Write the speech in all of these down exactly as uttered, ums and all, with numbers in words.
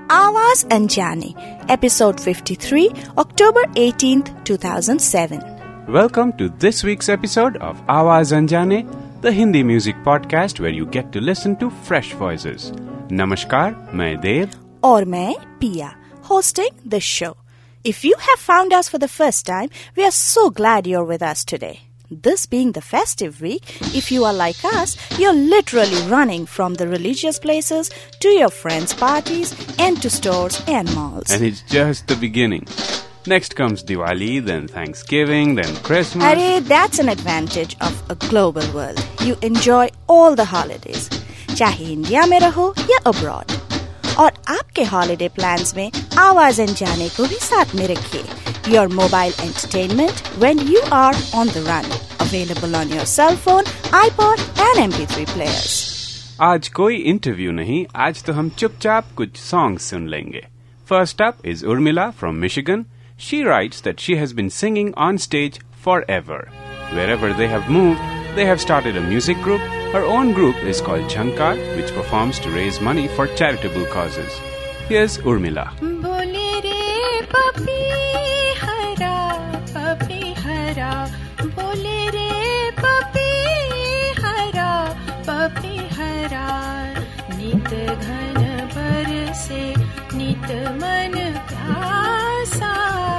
Awaaz Anjane, episode fifty-three, October eighteenth, two thousand seven. Welcome to this week's episode of Awaaz Anjane, the Hindi music podcast where you get to listen to fresh voices. Namaskar, मैं देव और मैं Pia, hosting the show. If you have found us for the first time, we are so glad you're with us today. This being the festive week, if you are like us, you're literally running from the religious places to your friends' parties and to stores and malls. And it's just the beginning. Next comes Diwali, then Thanksgiving, then Christmas. Arey, that's an advantage of a global world. You enjoy all the holidays, चाहे India में रहो या abroad. और आपके holiday plans में आवाज अंजाने को भी साथ में रखिए. Your mobile entertainment when you are on the run. Available on your cell phone, iPod and M P three players. आज कोई इंटरव्यू नहीं, आज तो हम चुपचाप कुछ सॉन्ग्स सुन लेंगे. First up is Urmila from Michigan. She writes that she has been singing on stage forever. Wherever they have moved, they have started a music group. Her own group is called Jhankar, which performs to raise money for charitable causes. Here's Urmila. Bole re papi hara, papi hara. Bole re papi hara, papi hara. Nit ghan barse, nit man pyasa.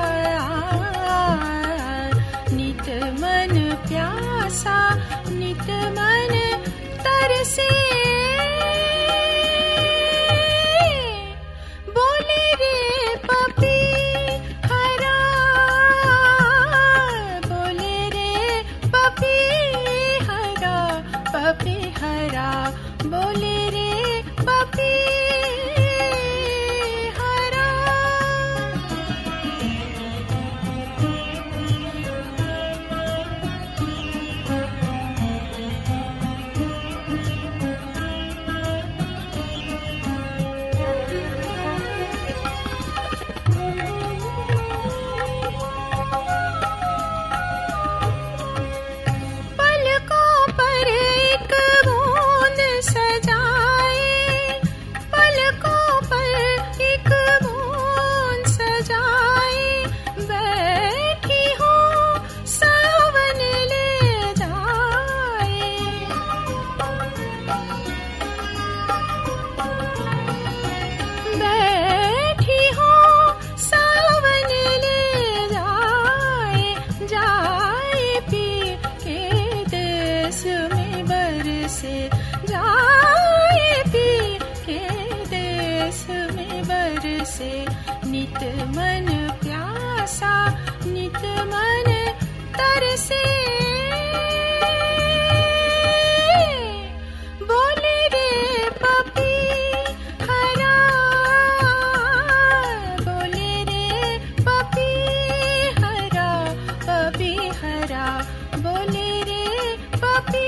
Nit man pyasa, nit man तरसे. बोले रे puppy हरा, बोले रे puppy हरा, puppy हरा. बोले रे पपी नित मन प्यासा, नित मन तरसे. बोले रे पपी हरा, बोले रे पपी हरा, पपी हरा. बोले रे पपी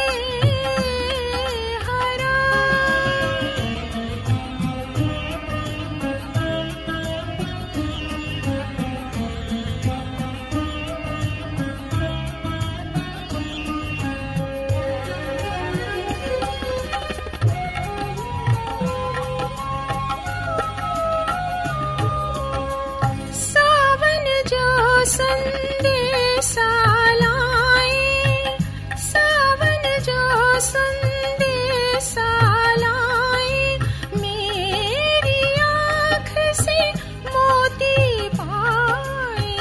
संदेशा लाए, सावन जो संदेशा लाए. मेरी आँख से मोती पाए.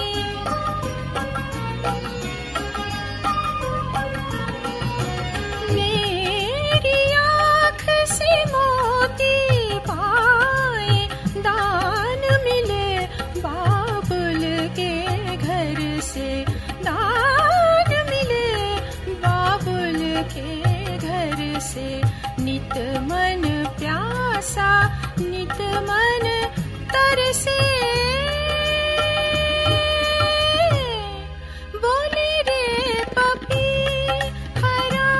मेरी आँख से मोती पाए. दान मिले बाबुल के से, दान मिले बाबुल के घर से. नित मन प्यासा, नित मन तरसे. बोले रे पपी हरा,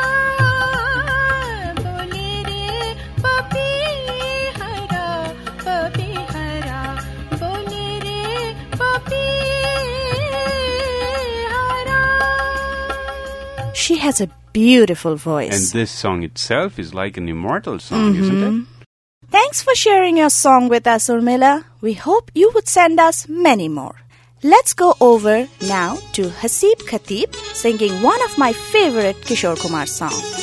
बोले रे पपी हरा, पपी हरा. बोले रे पपी. She has a beautiful voice. And this song itself is like an immortal song, mm-hmm. isn't it? Thanks for sharing your song with us, Urmila. We hope you would send us many more. Let's go over now to Haseeb Khatib singing one of my favorite Kishore Kumar songs.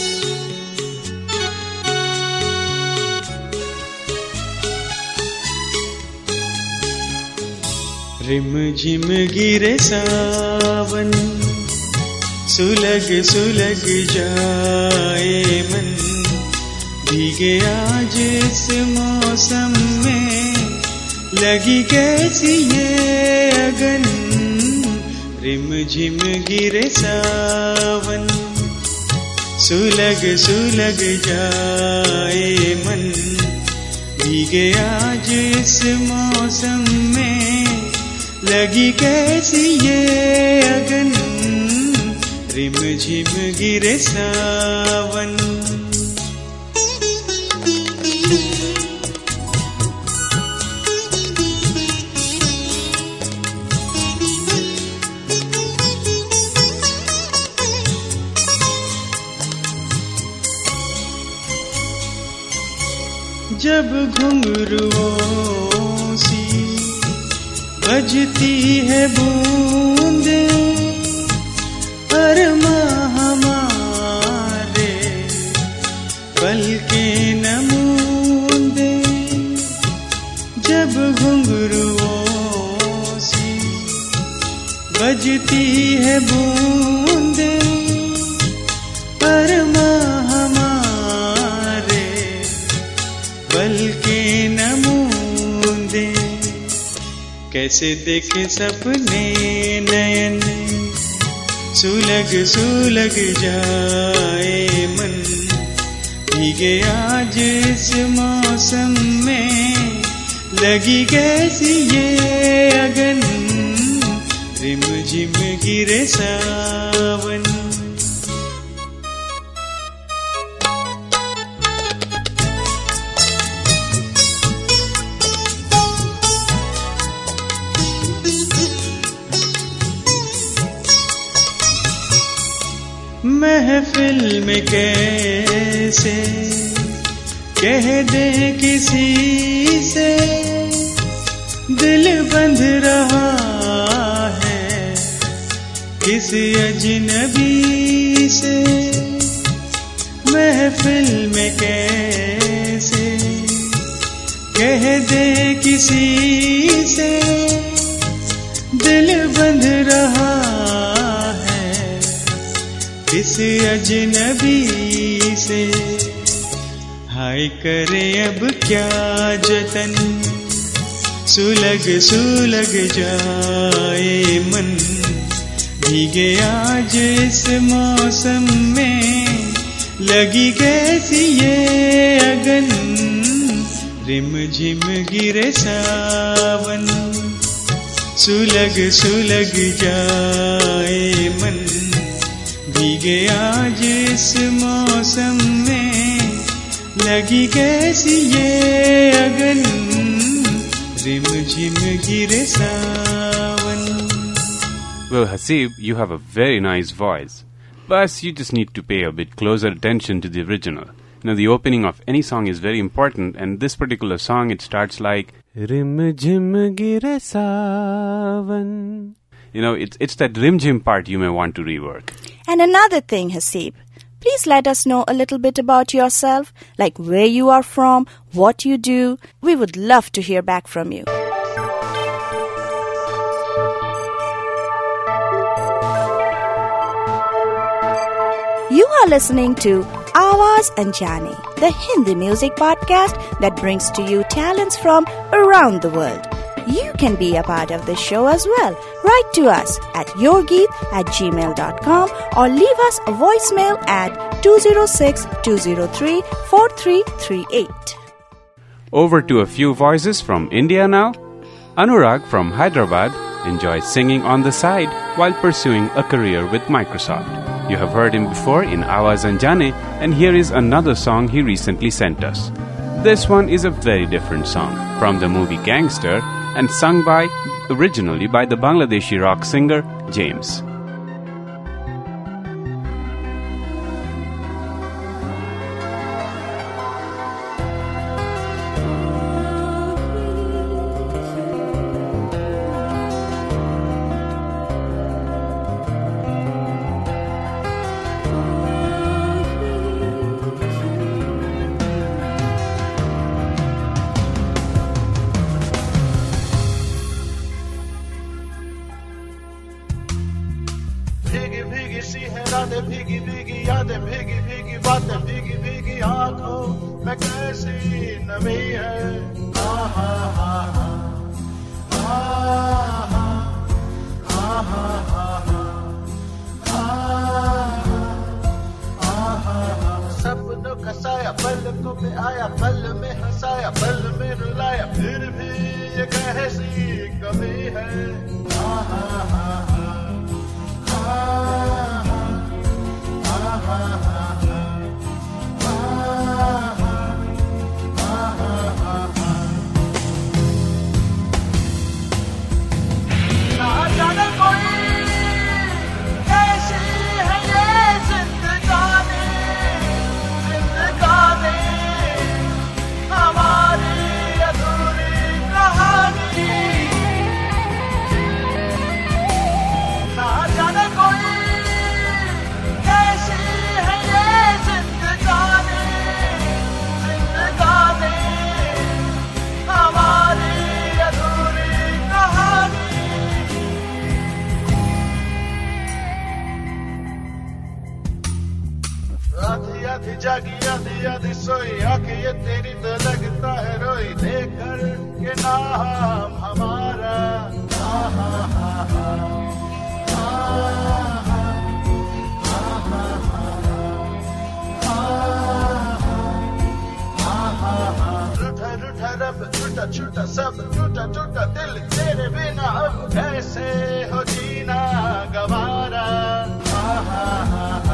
रिम झिम गिरे सावन, सुलग सुलग जाए मन, भीगे आज इस मौसम में, लगी कैसी ये अगन। रिम झिम गिरे सावन, सुलग सुलग जाए मन, भीगे आज इस मौसम में, लगी कैसी ये अगन। रिम झिम गिरे सावन। जब घुंघरुओं सी बजती है बूंदे, अरमां हमारे पलके नमूंदे। जब घुंघरुओं सी बजती है बूंदे, अरमां हमारे पलके नमूंदे। कैसे देखे सपने नयन, सुलग सुलग जाए मन, भीगे आज इस मौसम में, लगी कैसी ये अगन। रिम झिम गिरे सावन। महफिल में कैसे कह दे किसी से, दिल बंध रहा है किसी अजनबी से। महफिल में कैसे कह दे किसी से, दिल बंध रहा किस अजनबी से। हाय करे अब क्या जतन, सुलग सुलग जाए मन, भीगे आज इस मौसम में, लगी कैसी ये अगन। रिम झिम गिरे सावन, सुलग सुलग जाए मन, भीगे आज इस मौसम में, लगी कैसी ये अगन। रिम झिम गिरे सावन। Well, Haseeb, you have a very nice voice. Plus, you just need to pay a bit closer attention to the original. Now, the opening of any song is very important, and this particular song, it starts like Rim Jim Gire Savan. You know, it's it's that rim jim part you may want to rework. And another thing, Haseeb, please let us know a little bit about yourself, like where you are from, what you do. We would love to hear back from you. You are listening to Awaaz Anjane, the Hindi music podcast that brings to you talents from around the world. You can be a part of this show as well. Write to us at yourgeet at gmail dot com or leave us a voicemail at two zero six, two zero three, four three three eight. Over to a few voices from India now. Anurag from Hyderabad enjoys singing on the side while pursuing a career with Microsoft. You have heard him before in Awaaz Anjane, and here is another song he recently sent us. This one is a very different song from the movie Gangster and sung by, originally by the Bangladeshi rock singer James. कैसी नमी है। आहा हा हा आहा आहा आहा सपनों का साया पलकों पे आया, पल में हंसाया, पल में रुलाया, फिर भी ये कैसी कमी है। आहा हा हा आहा आहा आधी जागी आधी आधी सोई, आके ये तेरी तो लगता है रोई, लेकर के नाम हमारा। आहा हा हा आहा आहा आहा आहा रूठा रूठा रब टूटा छूटा सब टूटा टूटा दिल तेरे बिना अब कैसे हो जीना गवारा। आहा हा हा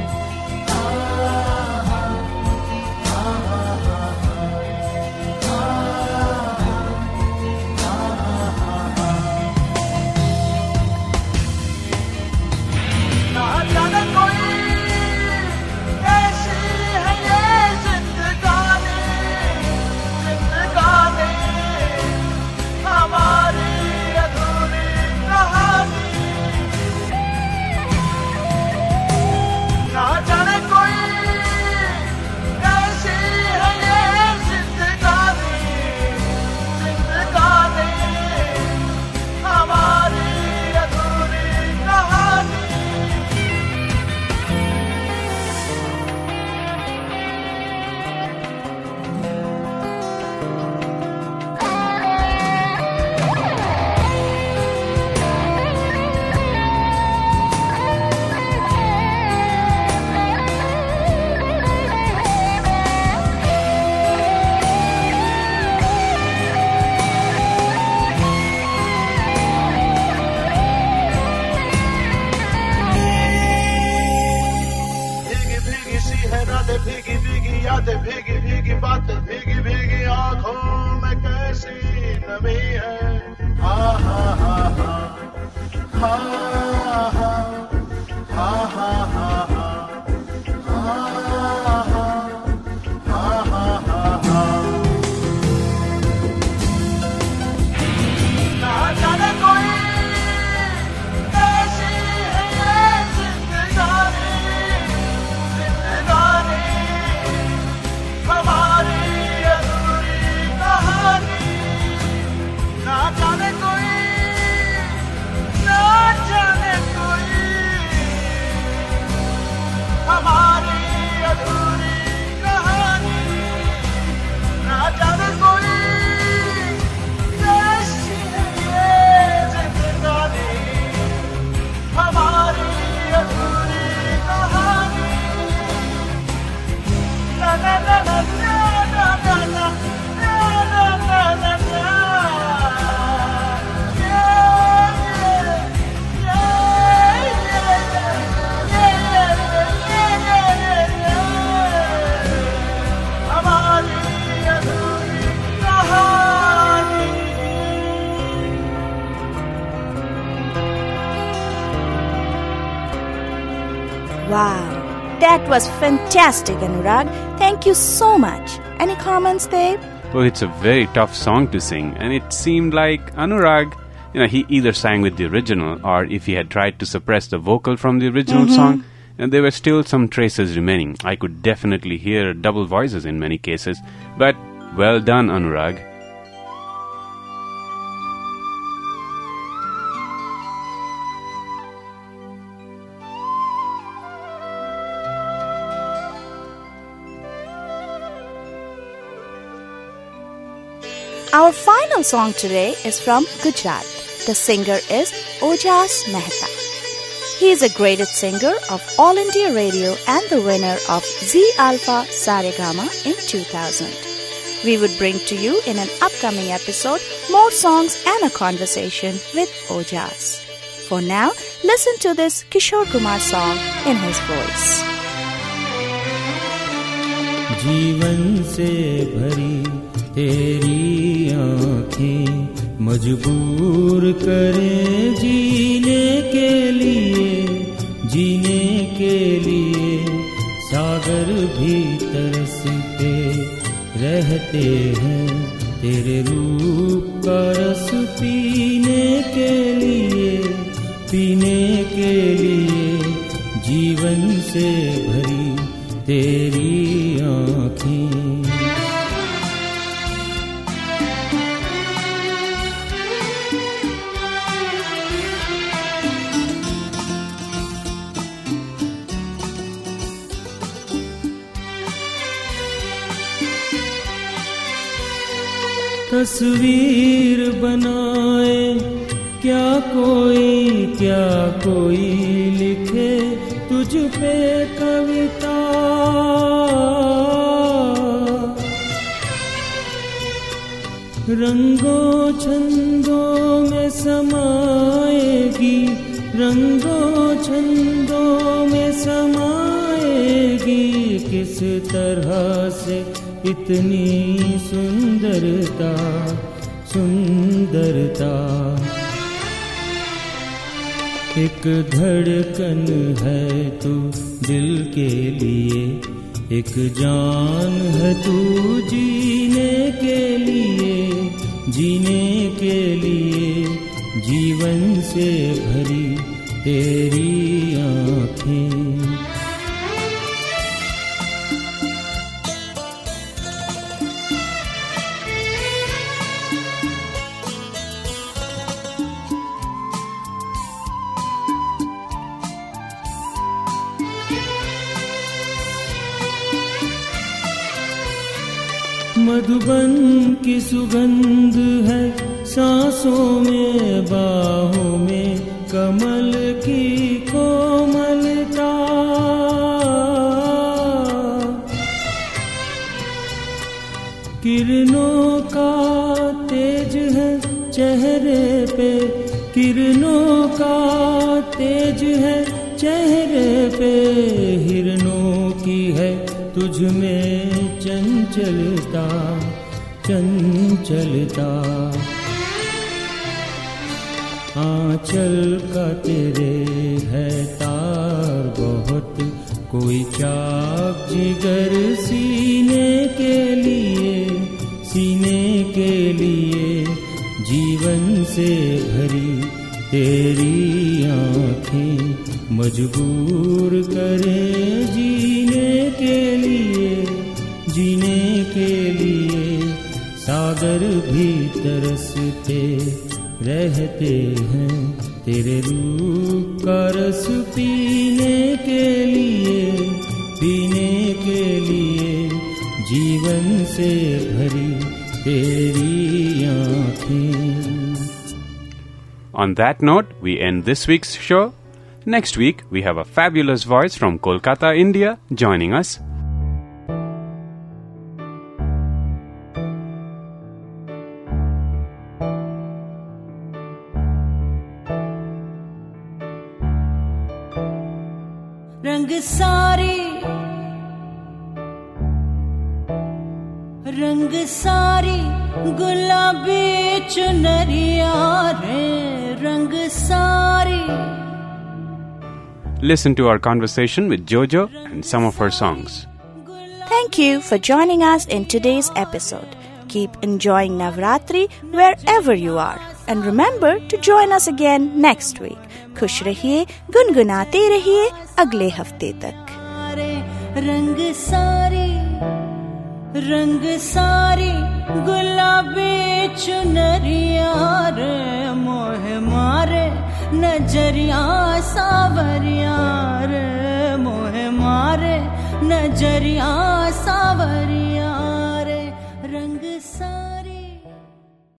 भीगी भीगी यादें, भीगी भीगी बातें, भीगी भीगी आंखों में कैसी नमी है। हा हा हा हा हा हा हा हा हा Wow, that was fantastic, Anurag. Thank you so much. Any comments, babe? Well, it's a very tough song to sing, and it seemed like Anurag, you know, he either sang with the original, or if he had tried to suppress the vocal from the original mm-hmm. song, and there were still some traces remaining. I could definitely hear double voices in many cases, but well done, Anurag. Our final song today is from Gujarat. The singer is Ojas Mehta. He is a graded singer of All India Radio and the winner of Z Alpha Saregama in two thousand. We would bring to you in an upcoming episode more songs and a conversation with Ojas. For now, listen to this Kishore Kumar song in his voice. जीवन से भरी तेरी आँखें मजबूर करे जीने के लिए, जीने के लिए सागर भी तरसते रहते हैं तेरे रूप का रस पीने के लिए, पीने के लिए जीवन से भरी तेरी आँखें। तस्वीर बनाए क्या कोई, क्या कोई लिखे तुझ पे कविता, रंगों छंदों में समाएगी, रंगों छंदों में समाएगी, किस तरह से इतनी सुंदरता, सुंदरता। एक धड़कन है तू दिल के लिए, एक जान है तू जीने के लिए, जीने के लिए जीवन से भरी तेरी आँखें। मधुबन की सुगंध है सांसों में, बाहों में कमल की कोमलता, किरणों का तेज है चेहरे पे, किरणों का तेज है चेहरे पे, हिरणों की है तुझ में चंचलता, चंचलता। आंचल का तेरे है तार बहुत, कोई चाक जिगर सीने के लिए, सीने के लिए जीवन से भरी तेरी आँखें मजबूर करे जीने के लिए, जीने के लिए सागर भी तरसते रहते हैं तेरे रूप का रस पीने के लिए, पीने के लिए जीवन से भरी तेरी आँखें। On that note, we end this week's show. Next week, we have a fabulous voice from Kolkata, India, joining us. रंग सारी, रंग सारी गुलाबी चुनरिया रे, रंग सारी। Listen to our conversation with Jojo and some of her songs. Thank you for joining us in today's episode. Keep enjoying Navratri wherever you are. And remember to join us again next week. खुश रहिए, गुनगुनाते रहिए अगले हफ्ते तक। रंग सारी, रंग सारी गुलाबी चुनरिया रे, मोह मारे नजरिया सावरिया रे, मोह मारे नजरिया सावरिया।